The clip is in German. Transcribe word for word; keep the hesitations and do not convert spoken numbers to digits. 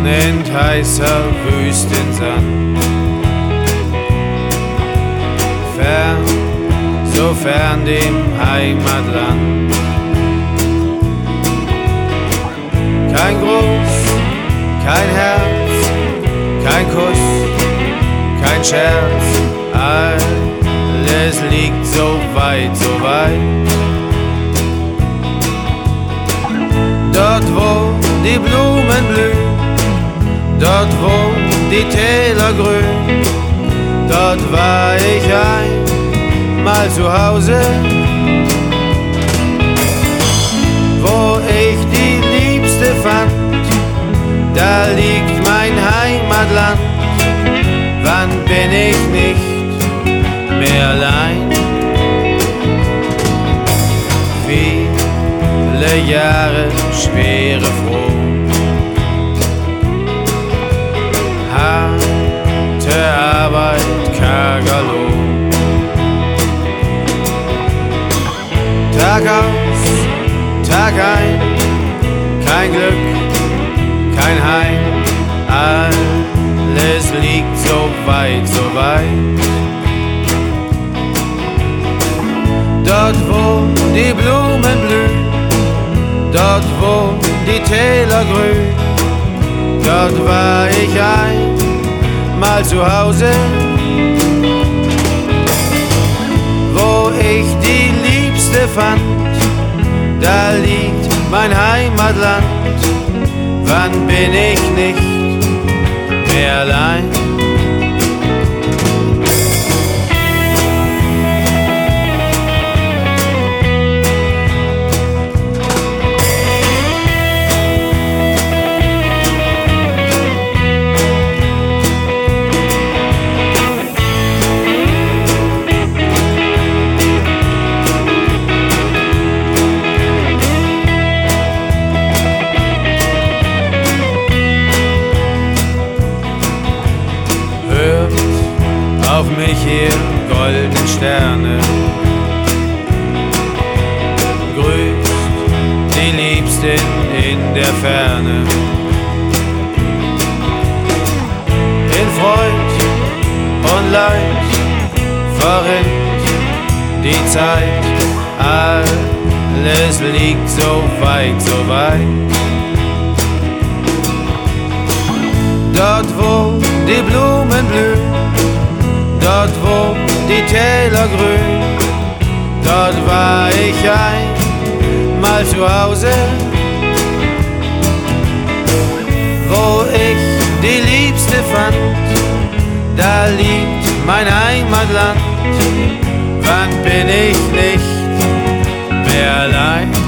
brennend heißer Wüstensand. Fern, so fern dem Heimatland. Kein Gruß, kein Herz, kein Kuss, kein Scherz, alles liegt so weit, so weit. Dort wo die Blumen blühen, dort wo die Täler grün, dort war ich einmal zu Hause, wo ich die Liebste fand, da liegt mein Heimatland. Wann bin ich nicht mehr allein? Viele Jahre schwere froh, harte Arbeit, karger Lohn. Tag aus, Tag ein, kein Glück, kein Heim, alles liegt so weit, so weit. Dort wo die Blumen blühen, dort wo die Täler grün, dort war ich einmal zu Hause, wo ich die Liebste fand, da liegt mein Heimatland. Wann bin ich nicht mehr allein? Auf mich ihr goldenen Sterne, grüßt die Liebsten in der Ferne. In Freud und Leid verrinnt die Zeit, alles liegt so weit, so weit. Dort wo die Blumen blühen, dort wo die Täler grün, dort war ich einmal zu Hause, wo ich die Liebste fand, da liegt mein Heimatland. Wann bin ich nicht mehr allein?